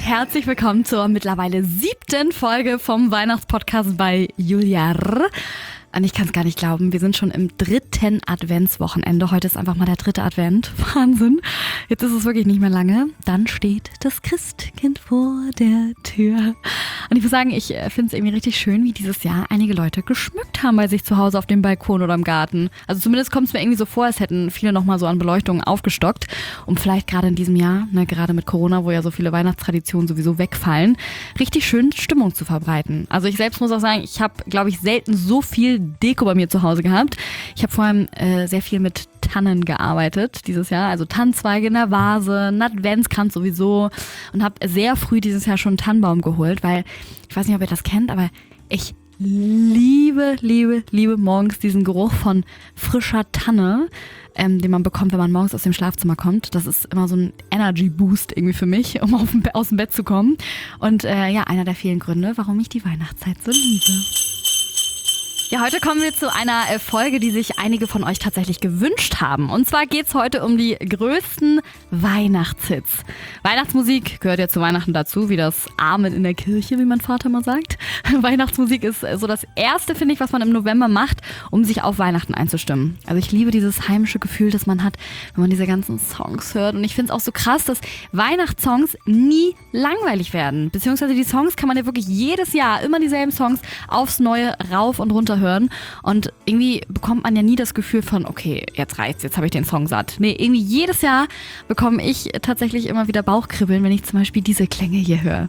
herzlich willkommen zur mittlerweile 7. Folge vom Weihnachtspodcast bei Julia R. Und ich kann es gar nicht glauben, wir sind schon im 3. Adventswochenende. Heute ist einfach mal der 3. Advent. Wahnsinn. Jetzt ist es wirklich nicht mehr lange. Dann steht das Christkind vor der Tür. Und ich muss sagen, ich finde es irgendwie richtig schön, wie dieses Jahr einige Leute geschmückt haben bei sich zu Hause auf dem Balkon oder im Garten. Also zumindest kommt es mir irgendwie so vor, als hätten viele nochmal so an Beleuchtungen aufgestockt, um vielleicht gerade in diesem Jahr, gerade mit Corona, wo ja so viele Weihnachtstraditionen sowieso wegfallen, richtig schön Stimmung zu verbreiten. Also ich selbst muss auch sagen, ich habe, glaube ich, selten so viel Deko bei mir zu Hause gehabt. Ich habe vor allem sehr viel mit Tannen gearbeitet dieses Jahr, also Tannenzweige in der Vase, einen Adventskranz sowieso, und habe sehr früh dieses Jahr schon einen Tannenbaum geholt, weil, ich weiß nicht, ob ihr das kennt, aber ich liebe morgens diesen Geruch von frischer Tanne, den man bekommt, wenn man morgens aus dem Schlafzimmer kommt. Das ist immer so ein Energy-Boost irgendwie für mich, um aus dem Bett zu kommen. Und einer der vielen Gründe, warum ich die Weihnachtszeit so liebe. Ja, heute kommen wir zu einer Folge, die sich einige von euch tatsächlich gewünscht haben. Und zwar geht's heute um die größten Weihnachtshits. Weihnachtsmusik gehört ja zu Weihnachten dazu, wie das Amen in der Kirche, wie mein Vater mal sagt. Weihnachtsmusik ist so das Erste, finde ich, was man im November macht, um sich auf Weihnachten einzustimmen. Also ich liebe dieses heimische Gefühl, das man hat, wenn man diese ganzen Songs hört. Und ich finde es auch so krass, dass Weihnachtssongs nie langweilig werden. Beziehungsweise die Songs kann man ja wirklich jedes Jahr, immer dieselben Songs, aufs Neue rauf und runter hören, und irgendwie bekommt man ja nie das Gefühl von, okay, jetzt reicht's, jetzt habe ich den Song satt. Nee, irgendwie jedes Jahr bekomme ich tatsächlich immer wieder Bauchkribbeln, wenn ich zum Beispiel diese Klänge hier höre.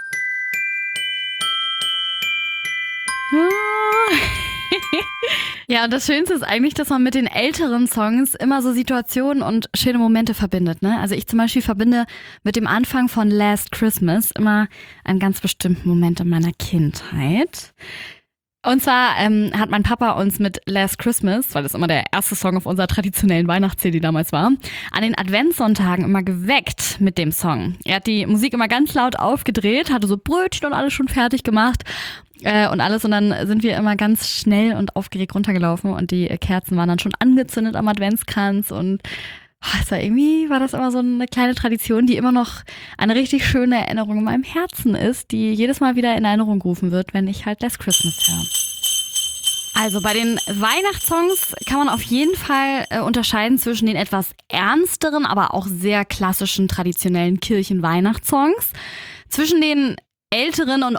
Ja, und das Schönste ist eigentlich, dass man mit den älteren Songs immer so Situationen und schöne Momente verbindet, ne? Also ich zum Beispiel verbinde mit dem Anfang von Last Christmas immer einen ganz bestimmten Moment in meiner Kindheit. Und zwar hat mein Papa uns mit Last Christmas, weil das immer der erste Song auf unserer traditionellen Weihnachts-CD damals war, an den Adventssonntagen immer geweckt mit dem Song. Er hat die Musik immer ganz laut aufgedreht, hatte so Brötchen und alles schon fertig gemacht und alles. Und dann sind wir immer ganz schnell und aufgeregt runtergelaufen und die Kerzen waren dann schon angezündet am Adventskranz. Und also irgendwie war das immer so eine kleine Tradition, die immer noch eine richtig schöne Erinnerung in meinem Herzen ist, die jedes Mal wieder in Erinnerung gerufen wird, wenn ich halt Last Christmas höre. Also bei den Weihnachtssongs kann man auf jeden Fall unterscheiden zwischen den etwas ernsteren, aber auch sehr klassischen, traditionellen Kirchen-Weihnachtssongs, zwischen den älteren und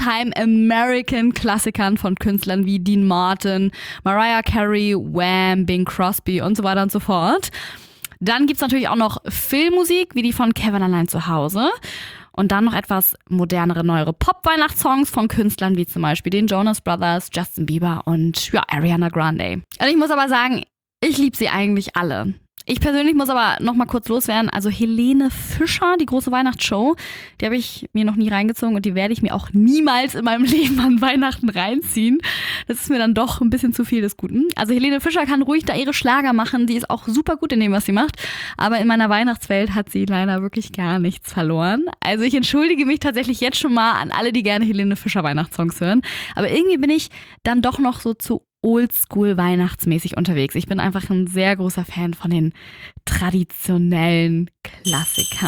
All-Time-American-Klassikern von Künstlern wie Dean Martin, Mariah Carey, Wham, Bing Crosby und so weiter und so fort. Dann gibt's natürlich auch noch Filmmusik, wie die von Kevin allein zu Hause. Und dann noch etwas modernere, neuere Pop-Weihnachtssongs von Künstlern wie zum Beispiel den Jonas Brothers, Justin Bieber und Ariana Grande. Und ich muss aber sagen, ich liebe sie eigentlich alle. Ich persönlich muss aber noch mal kurz loswerden. Also Helene Fischer, die große Weihnachtsshow, die habe ich mir noch nie reingezogen und die werde ich mir auch niemals in meinem Leben an Weihnachten reinziehen. Das ist mir dann doch ein bisschen zu viel des Guten. Also Helene Fischer kann ruhig da ihre Schlager machen. Die ist auch super gut in dem, was sie macht. Aber in meiner Weihnachtswelt hat sie leider wirklich gar nichts verloren. Also ich entschuldige mich tatsächlich jetzt schon mal an alle, die gerne Helene Fischer Weihnachtssongs hören. Aber irgendwie bin ich dann doch noch so zu oldschool weihnachtsmäßig unterwegs. Ich bin einfach ein sehr großer Fan von den traditionellen Klassikern.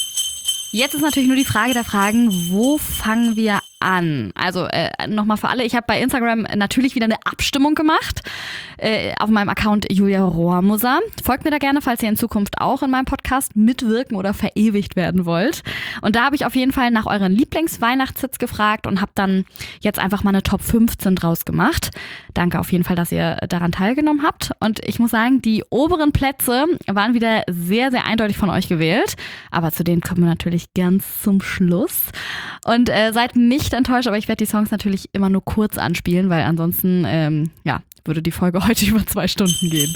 Jetzt ist natürlich nur die Frage der Fragen, wo fangen wir an? Also nochmal für alle, ich habe bei Instagram natürlich wieder eine Abstimmung gemacht auf meinem Account Julia Rohrmoser. Folgt mir da gerne, falls ihr in Zukunft auch in meinem Podcast mitwirken oder verewigt werden wollt. Und da habe ich auf jeden Fall nach euren Lieblingsweihnachtshits gefragt und habe dann jetzt einfach mal eine Top 15 draus gemacht. Danke auf jeden Fall, dass ihr daran teilgenommen habt. Und ich muss sagen, die oberen Plätze waren wieder sehr, sehr eindeutig von euch gewählt. Aber zu denen kommen wir natürlich ganz zum Schluss. Und seid nicht enttäuscht, aber ich werde die Songs natürlich immer nur kurz anspielen, weil ansonsten würde die Folge heute über 2 Stunden gehen.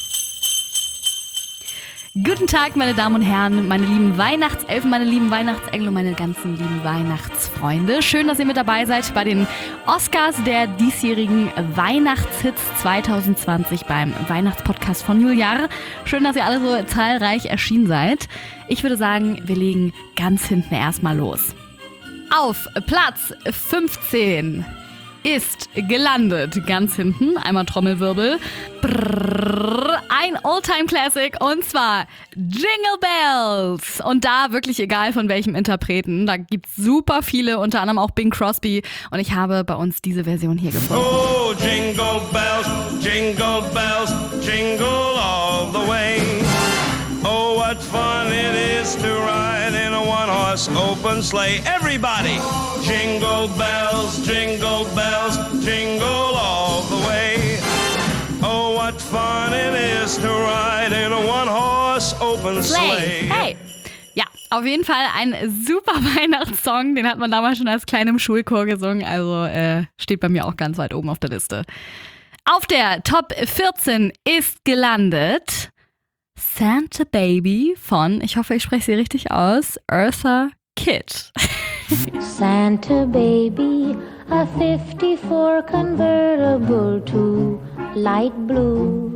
Guten Tag, meine Damen und Herren, meine lieben Weihnachtselfen, meine lieben Weihnachtsengel und meine ganzen lieben Weihnachtsfreunde. Schön, dass ihr mit dabei seid bei den Oscars der diesjährigen Weihnachtshits 2020 beim Weihnachtspodcast von Julia. Schön, dass ihr alle so zahlreich erschienen seid. Ich würde sagen, wir legen ganz hinten erstmal los. Auf Platz 15 ist gelandet, ganz hinten, einmal Trommelwirbel, ein Oldtime-Classic und zwar Jingle Bells. Und da wirklich egal von welchem Interpreten. Da gibt's super viele, unter anderem auch Bing Crosby. Und ich habe bei uns diese Version hier gefunden. Oh, jingle bells, jingle all the way. Oh, what fun it is to ride in a one-horse open sleigh. Everybody, jingle bells, jingle all the way. Oh, what fun it is to ride in a one-horse open sleigh. Hey! Ja, auf jeden Fall ein super Weihnachtssong. Den hat man damals schon als klein im Schulchor gesungen. Also steht bei mir auch ganz weit oben auf der Liste. Auf der Top 14 ist gelandet Santa Baby von, ich hoffe, ich spreche sie richtig aus, Eartha Kitt. Santa Baby, a 54 convertible to light blue.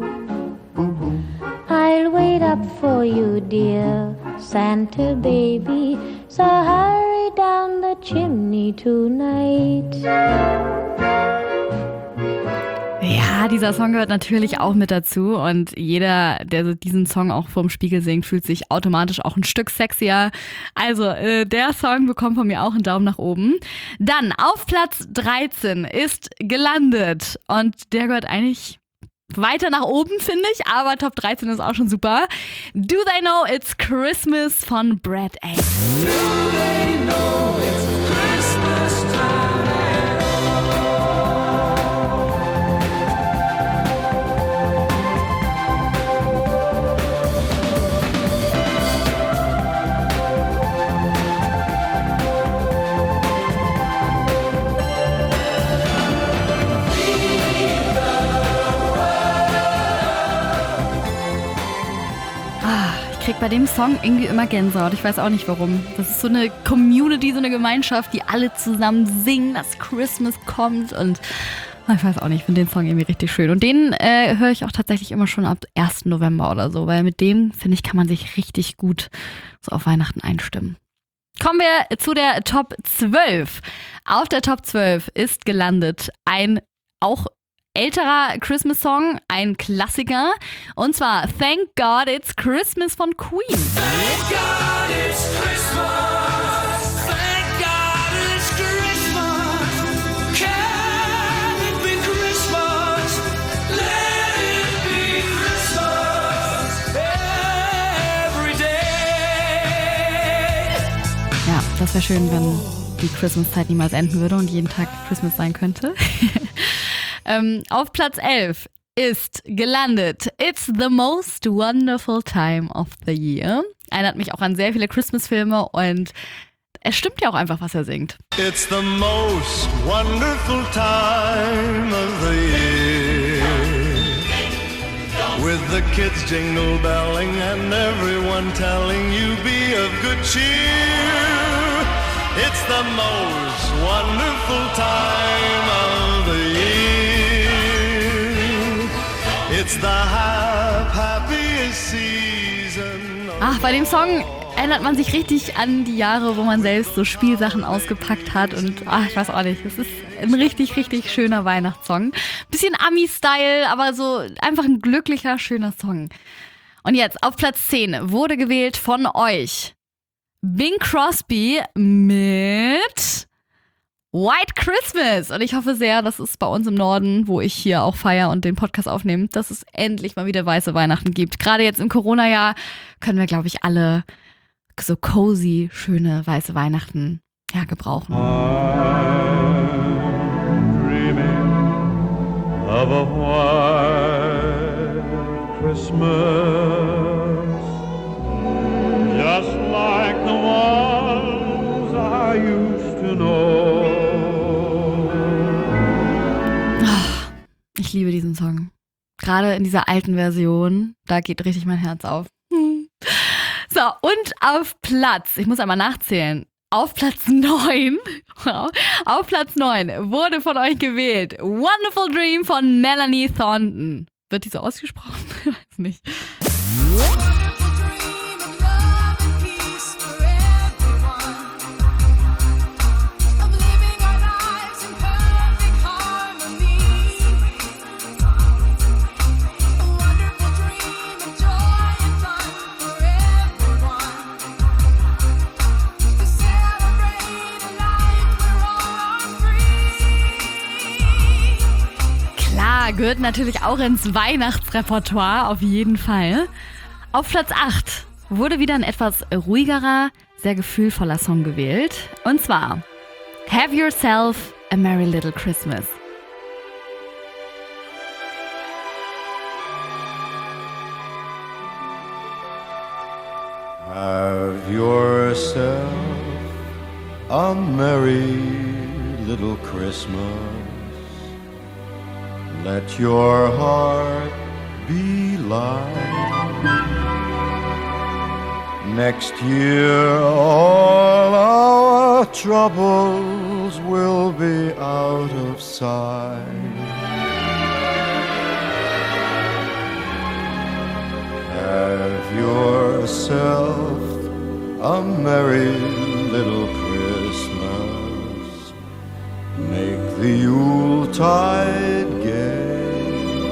I'll wait up for you, dear Santa Baby, so hurry down the chimney tonight. Ja, dieser Song gehört natürlich auch mit dazu und jeder, der diesen Song auch vorm Spiegel singt, fühlt sich automatisch auch ein Stück sexier. Also der Song bekommt von mir auch einen Daumen nach oben. Dann auf Platz 13 ist gelandet und der gehört eigentlich weiter nach oben, finde ich, aber Top 13 ist auch schon super. Do They Know It's Christmas von Brad A. Do they know it's Christmas time? Ich krieg bei dem Song irgendwie immer Gänsehaut. Ich weiß auch nicht warum. Das ist so eine Community, so eine Gemeinschaft, die alle zusammen singen, dass Christmas kommt und ich weiß auch nicht, ich finde den Song irgendwie richtig schön. Und den höre ich auch tatsächlich immer schon ab 1. November oder so, weil mit dem, finde ich, kann man sich richtig gut so auf Weihnachten einstimmen. Kommen wir zu der Top 12. Auf der Top 12 ist gelandet ein auch älterer Christmas-Song, ein Klassiker. Und zwar Thank God It's Christmas von Queen. Thank God it's Christmas. Thank God it's Christmas. Can it be Christmas? Let it be Christmas every day. Ja, das wäre schön, wenn die Christmas-Zeit niemals enden würde und jeden Tag Christmas sein könnte. Auf Platz 11 ist gelandet It's the Most Wonderful Time of the Year. Erinnert mich auch an sehr viele Christmas-Filme und es stimmt ja auch einfach, was er singt. It's the most wonderful time of the year. With the kids jingle belling and everyone telling you be of good cheer. It's the most wonderful time of the year. It's the happiest season. Ach, bei dem Song erinnert man sich richtig an die Jahre, wo man selbst so Spielsachen ausgepackt hat und ich weiß auch nicht, es ist ein richtig, richtig schöner Weihnachtssong. Bisschen Ami-Style, aber so einfach ein glücklicher, schöner Song. Und jetzt auf Platz 10 wurde gewählt von euch Bing Crosby mit White Christmas. Und ich hoffe sehr, dass es bei uns im Norden, wo ich hier auch feiere und den Podcast aufnehme, dass es endlich mal wieder weiße Weihnachten gibt. Gerade jetzt im Corona-Jahr können wir, glaube ich, alle so cozy, schöne weiße Weihnachten gebrauchen. I'm dreaming of a white Christmas, just like the ones I used to know. Ich liebe diesen Song. Gerade in dieser alten Version, da geht richtig mein Herz auf. So, und auf Platz, ich muss einmal nachzählen, auf Platz 9, auf Platz 9 wurde von euch gewählt Wonderful Dream von Melanie Thornton. Wird die so ausgesprochen? Ich weiß nicht. Ja, gehört natürlich auch ins Weihnachtsrepertoire, auf jeden Fall. Auf Platz 8 wurde wieder ein etwas ruhigerer, sehr gefühlvoller Song gewählt. Und zwar Have Yourself a Merry Little Christmas. Have yourself a merry little Christmas. Let your heart be light. Next year all our troubles will be out of sight. Have yourself a merry little Christmas. Make the Yuletide gay.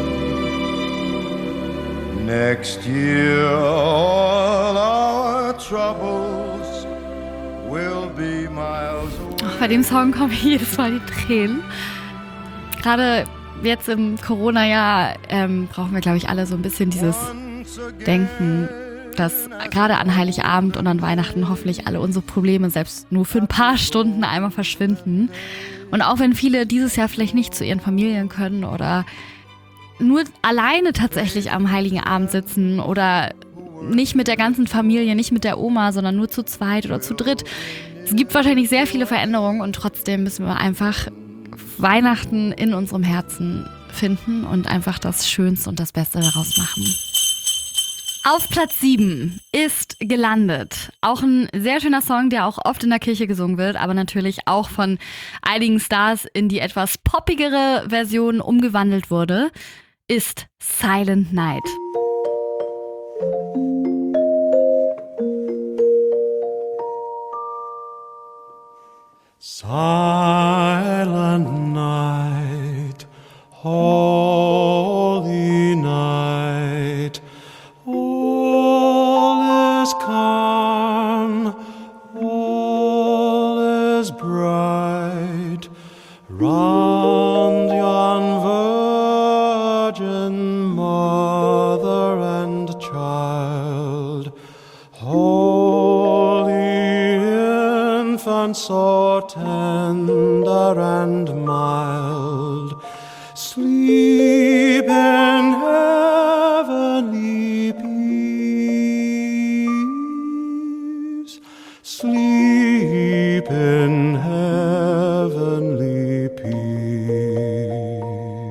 Next year all our troubles will be miles away. Ach, bei dem Song kommen jedes Mal die Tränen. Gerade jetzt im Corona-Jahr brauchen wir, glaube ich, alle so ein bisschen dieses Denken, dass gerade an Heiligabend und an Weihnachten hoffentlich alle unsere Probleme selbst nur für ein paar Stunden einmal verschwinden. Und auch wenn viele dieses Jahr vielleicht nicht zu ihren Familien können oder nur alleine tatsächlich am Heiligen Abend sitzen oder nicht mit der ganzen Familie, nicht mit der Oma, sondern nur zu zweit oder zu dritt. Es gibt wahrscheinlich sehr viele Veränderungen und trotzdem müssen wir einfach Weihnachten in unserem Herzen finden und einfach das Schönste und das Beste daraus machen. Auf Platz 7 ist gelandet. Auch ein sehr schöner Song, der auch oft in der Kirche gesungen wird, aber natürlich auch von einigen Stars in die etwas poppigere Version umgewandelt wurde, ist Silent Night. Silent night, holy night, all is calm, all is bright, round yon virgin mother and child, holy infant so tender and mild, sleep in heavenly peace, sleep in heavenly peace.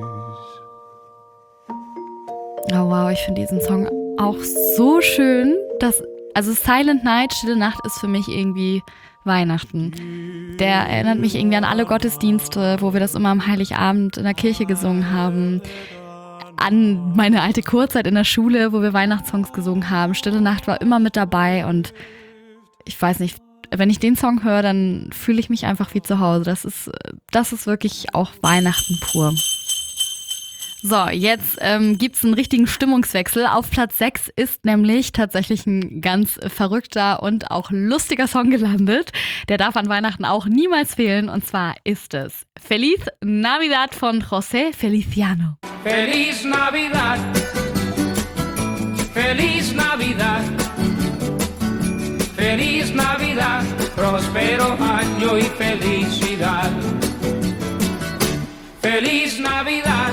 Oh wow, ich finde diesen Song auch so schön, also Silent Night, Stille Nacht ist für mich irgendwie Weihnachten. Der erinnert mich irgendwie an alle Gottesdienste, wo wir das immer am Heiligabend in der Kirche gesungen haben. An meine alte Kurzeit in der Schule, wo wir Weihnachtssongs gesungen haben. Stille Nacht war immer mit dabei und ich weiß nicht, wenn ich den Song höre, dann fühle ich mich einfach wie zu Hause. Das ist wirklich auch Weihnachten pur. So, jetzt gibt's einen richtigen Stimmungswechsel. Auf Platz 6 ist nämlich tatsächlich ein ganz verrückter und auch lustiger Song gelandet. Der darf an Weihnachten auch niemals fehlen. Und zwar ist es Feliz Navidad von José Feliciano. Feliz Navidad, Feliz Navidad, Feliz Navidad, prospero año y felicidad. Feliz Navidad.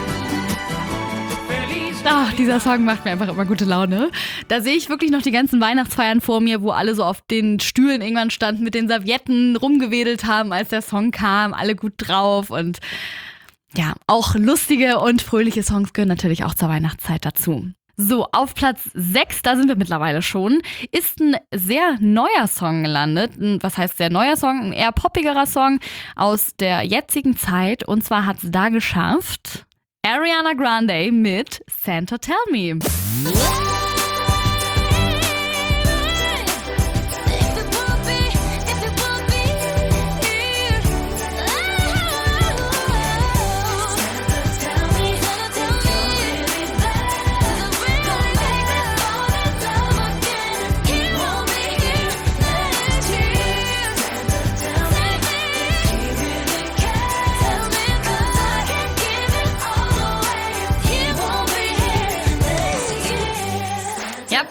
Ach, dieser Song macht mir einfach immer gute Laune. Da sehe ich wirklich noch die ganzen Weihnachtsfeiern vor mir, wo alle so auf den Stühlen irgendwann standen, mit den Servietten rumgewedelt haben, als der Song kam, alle gut drauf. Und ja, auch lustige und fröhliche Songs gehören natürlich auch zur Weihnachtszeit dazu. So, auf Platz 6, da sind wir mittlerweile schon, ist ein sehr neuer Song gelandet. Was heißt sehr neuer Song? Ein eher poppigerer Song aus der jetzigen Zeit. Und zwar hat es da geschafft Ariana Grande mit Santa Tell Me.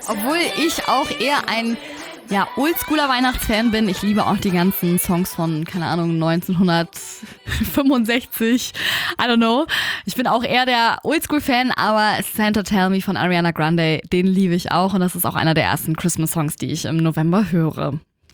Obwohl ich auch eher ein oldschooler Weihnachtsfan bin. Ich liebe auch die ganzen Songs von, keine Ahnung, 1965. I don't know. Ich bin auch eher der Oldschool-Fan, aber Santa Tell Me von Ariana Grande, den liebe ich auch. Und das ist auch einer der ersten Christmas-Songs, die ich im November höre.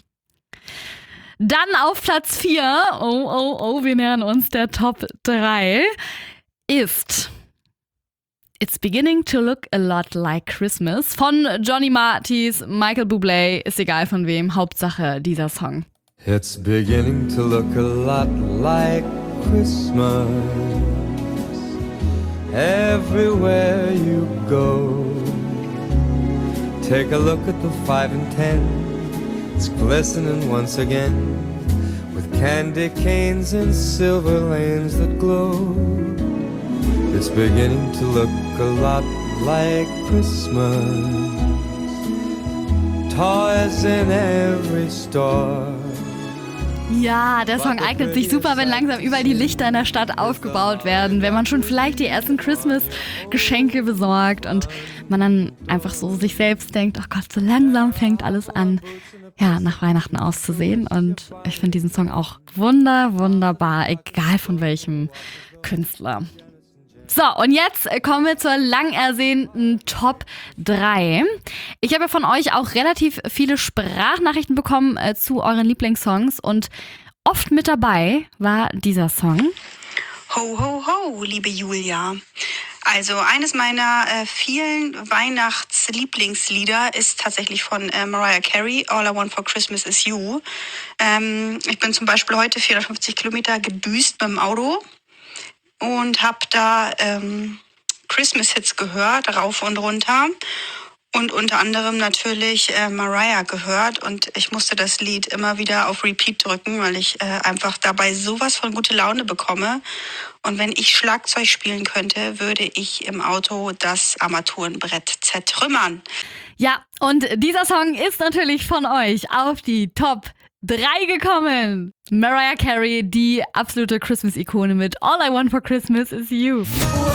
Dann auf Platz 4, wir nähern uns der Top 3, ist It's Beginning to Look a Lot Like Christmas von Johnny Mathis, Michael Bublé, ist egal von wem, Hauptsache dieser Song. It's beginning to look a lot like Christmas everywhere you go. Take a look at the 5 and 10. It's glistening once again with candy canes and silver lanes that glow. It's beginning to look a lot like Christmas. Toys in every store. Ja, der Song eignet sich super, wenn langsam überall die Lichter in der Stadt aufgebaut werden, wenn man schon vielleicht die ersten Christmas-Geschenke besorgt und man dann einfach so sich selbst denkt, oh Gott, so langsam fängt alles an, nach Weihnachten auszusehen. Und ich finde diesen Song auch wunderbar, egal von welchem Künstler. So, und jetzt kommen wir zur lang ersehnten Top 3. Ich habe ja von euch auch relativ viele Sprachnachrichten bekommen zu euren Lieblingssongs und oft mit dabei war dieser Song. Ho, ho, ho, liebe Julia. Also eines meiner vielen Weihnachtslieblingslieder ist tatsächlich von Mariah Carey, All I Want for Christmas is You. Ich bin zum Beispiel heute 450 Kilometer gedüst mit dem Auto und habe da Christmas-Hits gehört, rauf und runter. Und unter anderem natürlich Mariah gehört. Und ich musste das Lied immer wieder auf Repeat drücken, weil ich einfach dabei sowas von gute Laune bekomme. Und wenn ich Schlagzeug spielen könnte, würde ich im Auto das Armaturenbrett zertrümmern. Ja, und dieser Song ist natürlich von euch auf die Top 3 gekommen. Mariah Carey, die absolute Christmas-Ikone mit All I Want for Christmas is You.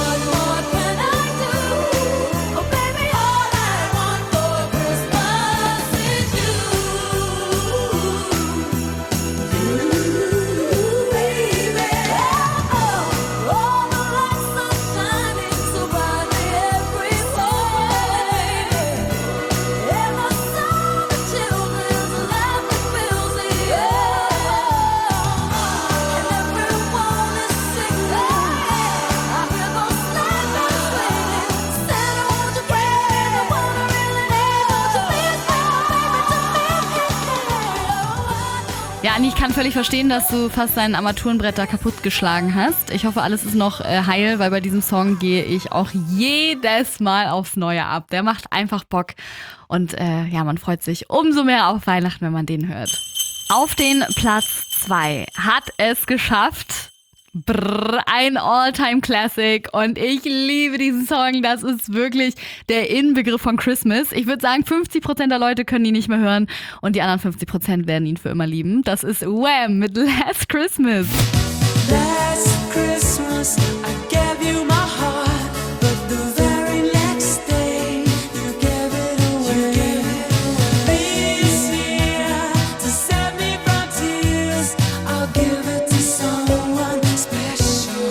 Ja, Anni, ich kann völlig verstehen, dass du fast dein Armaturenbrett da kaputtgeschlagen hast. Ich hoffe, alles ist noch heil, weil bei diesem Song gehe ich auch jedes Mal aufs Neue ab. Der macht einfach Bock und man freut sich umso mehr auf Weihnachten, wenn man den hört. Auf den Platz 2 hat es geschafft. Ein All-Time-Classic und ich liebe diesen Song. Das ist wirklich der Inbegriff von Christmas. Ich würde sagen, 50% der Leute können ihn nicht mehr hören und die anderen 50% werden ihn für immer lieben. Das ist Wham! Mit Last Christmas. Last Christmas I gave you my heart, but the very next day you gave it away. This year, to save me from tears, I'll give it to someone special.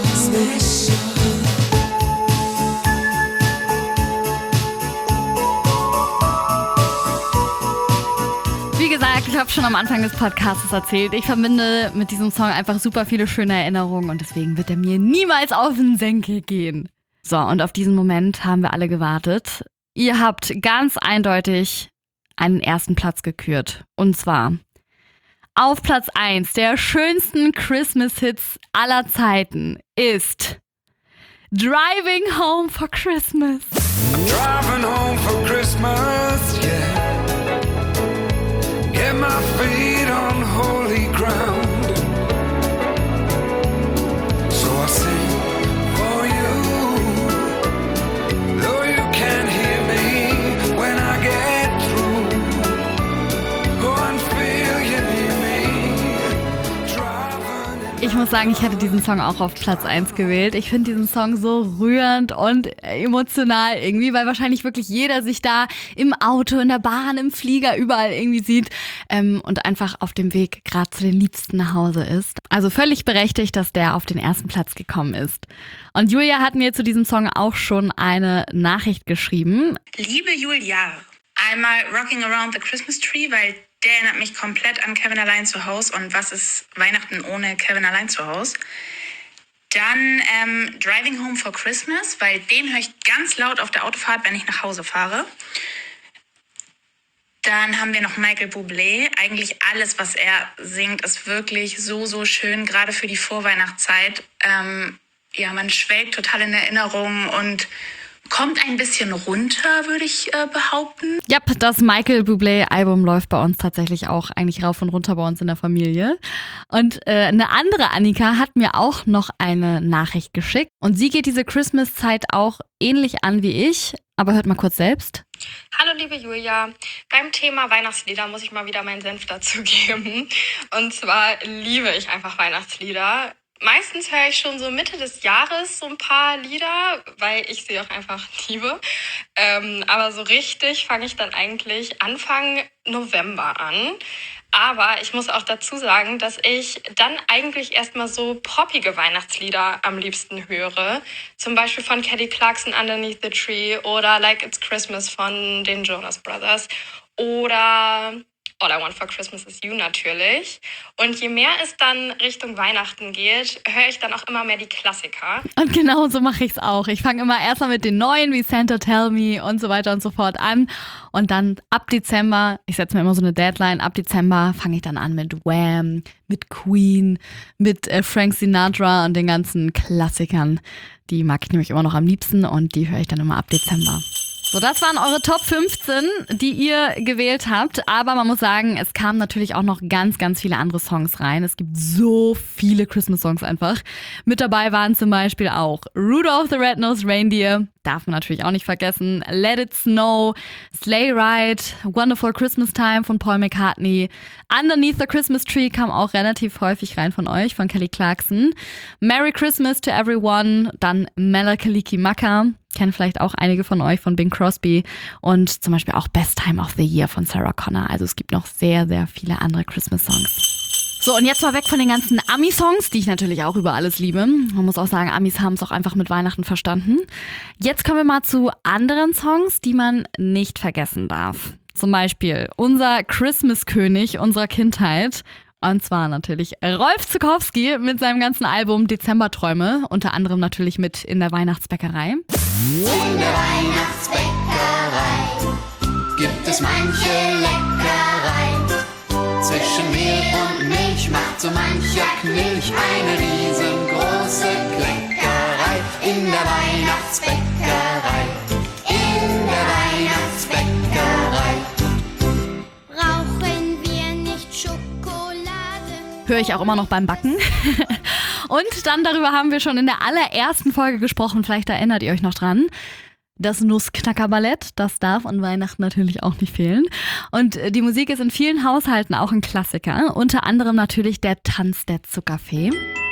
Wie gesagt, ich habe schon am Anfang des Podcasts erzählt, ich verbinde mit diesem Song einfach super viele schöne Erinnerungen und deswegen wird er mir niemals auf den Senkel gehen. So, und auf diesen Moment haben wir alle gewartet. Ihr habt ganz eindeutig einen ersten Platz gekürt. Und zwar auf Platz 1 der schönsten Christmas-Hits aller Zeiten ist Driving Home for Christmas. Driving home for Christmas, yeah. Get my feet on holy ground. So I sing for you, though you can't hear me when I get through. Go and feel you near me. Driving in muss sagen, ich hätte diesen Song auch auf Platz 1 gewählt. Ich finde diesen Song so rührend und emotional irgendwie, weil wahrscheinlich wirklich jeder sich da im Auto, in der Bahn, im Flieger, überall irgendwie sieht und einfach auf dem Weg gerade zu den Liebsten nach Hause ist. Also völlig berechtigt, dass der auf den ersten Platz gekommen ist. Und Julia hat mir zu diesem Song auch schon eine Nachricht geschrieben. Liebe Julia, einmal Rocking Around the Christmas Tree, weil der erinnert mich komplett an Kevin allein zu Hause. Und was ist Weihnachten ohne Kevin allein zu Hause? Dann Driving Home for Christmas, weil den höre ich ganz laut auf der Autofahrt, wenn ich nach Hause fahre. Dann haben wir noch Michael Bublé. Eigentlich alles, was er singt, ist wirklich so, so schön, gerade für die Vorweihnachtszeit. Man schwelgt total in Erinnerungen und kommt ein bisschen runter, würde ich behaupten. Ja, das Michael Bublé-Album läuft bei uns tatsächlich auch eigentlich rauf und runter bei uns in der Familie. Und eine andere Annika hat mir auch noch eine Nachricht geschickt. Und sie geht diese Christmas-Zeit auch ähnlich an wie ich. Aber hört mal kurz selbst. Hallo liebe Julia, beim Thema Weihnachtslieder muss ich mal wieder meinen Senf dazu geben. Und zwar liebe ich einfach Weihnachtslieder. Meistens höre ich schon so Mitte des Jahres so ein paar Lieder, weil ich sie auch einfach liebe. Aber so richtig fange ich dann eigentlich Anfang November an. Aber ich muss auch dazu sagen, dass ich dann eigentlich erstmal so poppige Weihnachtslieder am liebsten höre. Zum Beispiel von Kelly Clarkson, Underneath the Tree oder Like It's Christmas von den Jonas Brothers oder All I Want for Christmas is You natürlich. Und je mehr es dann Richtung Weihnachten geht, höre ich dann auch immer mehr die Klassiker. Und genau so mache ich es auch. Ich fange immer erstmal mit den neuen wie Santa Tell Me und so weiter und so fort an. Und dann ab Dezember, ich setze mir immer so eine Deadline, ab Dezember fange ich dann an mit Wham, mit Queen, mit Frank Sinatra und den ganzen Klassikern. Die mag ich nämlich immer noch am liebsten und die höre ich dann immer ab Dezember. So, das waren eure Top 15, die ihr gewählt habt. Aber man muss sagen, es kamen natürlich auch noch ganz, ganz viele andere Songs rein. Es gibt so viele Christmas-Songs einfach. Mit dabei waren zum Beispiel auch Rudolph the Red-Nosed Reindeer, darf man natürlich auch nicht vergessen, Let It Snow, Sleigh Ride, Wonderful Christmas Time von Paul McCartney, Underneath the Christmas Tree kam auch relativ häufig rein von euch, von Kelly Clarkson, Merry Christmas to Everyone, dann Mele Kalikimaka, kennen vielleicht auch einige von euch von Bing Crosby und zum Beispiel auch Best Time of the Year von Sarah Connor. Also es gibt noch sehr, sehr viele andere Christmas-Songs. So, und jetzt mal weg von den ganzen Ami-Songs, die ich natürlich auch über alles liebe. Man muss auch sagen, Amis haben es auch einfach mit Weihnachten verstanden. Jetzt kommen wir mal zu anderen Songs, die man nicht vergessen darf. Zum Beispiel unser Christmas-König unserer Kindheit. Und zwar natürlich Rolf Zuckowski mit seinem ganzen Album Dezemberträume. Unter anderem natürlich mit In der Weihnachtsbäckerei. In der Weihnachtsbäckerei gibt es manche Leckerei. Zwischen Mehl und Milch macht so mancher Knilch eine riesengroße Kleckerei. In der Weihnachtsbäckerei, in der Weihnachtsbäckerei. Brauchen wir nicht Schokolade? Höre ich auch immer noch beim Backen. Und dann darüber haben wir schon in der allerersten Folge gesprochen, vielleicht erinnert ihr euch noch dran. Das Nussknackerballett, das darf an Weihnachten natürlich auch nicht fehlen. Und die Musik ist in vielen Haushalten auch ein Klassiker. Unter anderem natürlich der Tanz der Zuckerfee.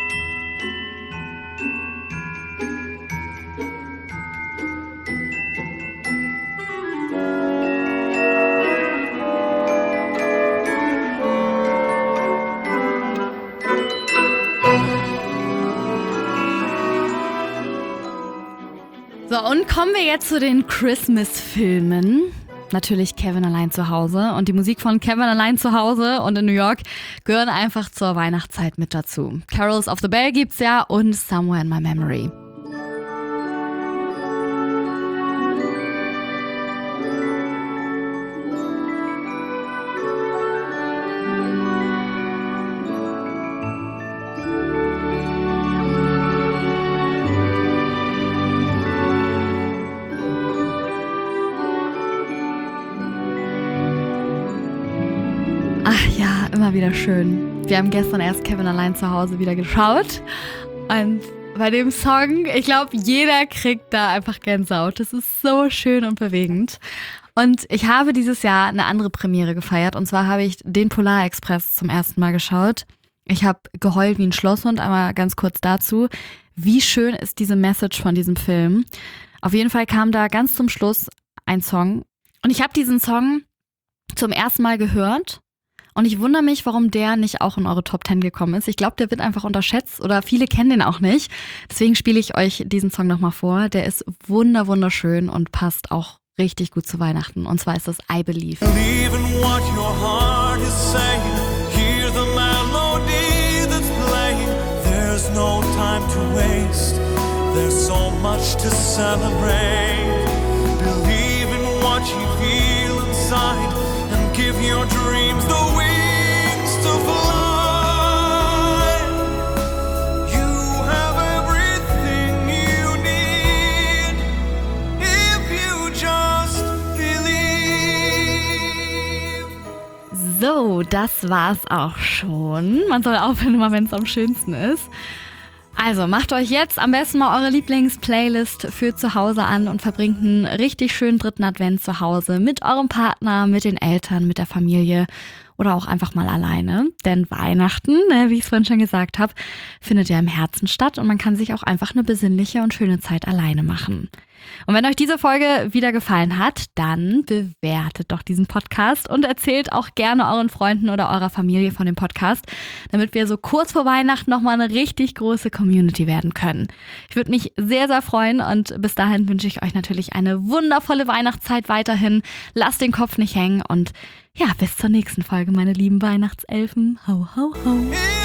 So, und kommen wir jetzt zu den Christmas-Filmen. Natürlich Kevin allein zu Hause. Und die Musik von Kevin allein zu Hause und in New York gehören einfach zur Weihnachtszeit mit dazu. Carols of the Bell gibt's ja und Somewhere in My Memory. Ach ja, immer wieder schön. Wir haben gestern erst Kevin allein zu Hause wieder geschaut. Und bei dem Song, ich glaube, jeder kriegt da einfach Gänsehaut. Das ist so schön und bewegend. Und ich habe dieses Jahr eine andere Premiere gefeiert. Und zwar habe ich den Polarexpress zum ersten Mal geschaut. Ich habe geheult wie ein Schlosshund, einmal ganz kurz dazu. Wie schön ist diese Message von diesem Film? Auf jeden Fall kam da ganz zum Schluss ein Song. Und ich habe diesen Song zum ersten Mal gehört. Und ich wundere mich, warum der nicht auch in eure Top 10 gekommen ist. Ich glaube, der wird einfach unterschätzt oder viele kennen den auch nicht. Deswegen spiele ich euch diesen Song nochmal vor. Der ist wunderschön und passt auch richtig gut zu Weihnachten. Und zwar ist das I Believe. Believe in what your heart is saying. Hear the melody that's playing. There's no time to waste. There's so much to celebrate. Believe in what you feel inside and give your dreams the wings to fly. You have everything you need if you just believe. So, das war's auch schon. Man soll aufhören, immer wenn es am schönsten ist. Also macht euch jetzt am besten mal eure Lieblings-Playlist für zu Hause an und verbringt einen richtig schönen 3. Advent zu Hause mit eurem Partner, mit den Eltern, mit der Familie oder auch einfach mal alleine. Denn Weihnachten, wie ich es vorhin schon gesagt habe, findet ja im Herzen statt und man kann sich auch einfach eine besinnliche und schöne Zeit alleine machen. Und wenn euch diese Folge wieder gefallen hat, dann bewertet doch diesen Podcast und erzählt auch gerne euren Freunden oder eurer Familie von dem Podcast, damit wir so kurz vor Weihnachten nochmal eine richtig große Community werden können. Ich würde mich sehr freuen und bis dahin wünsche ich euch natürlich eine wundervolle Weihnachtszeit weiterhin. Lasst den Kopf nicht hängen und ja, bis zur nächsten Folge, meine lieben Weihnachtselfen. Ho, ho, ho.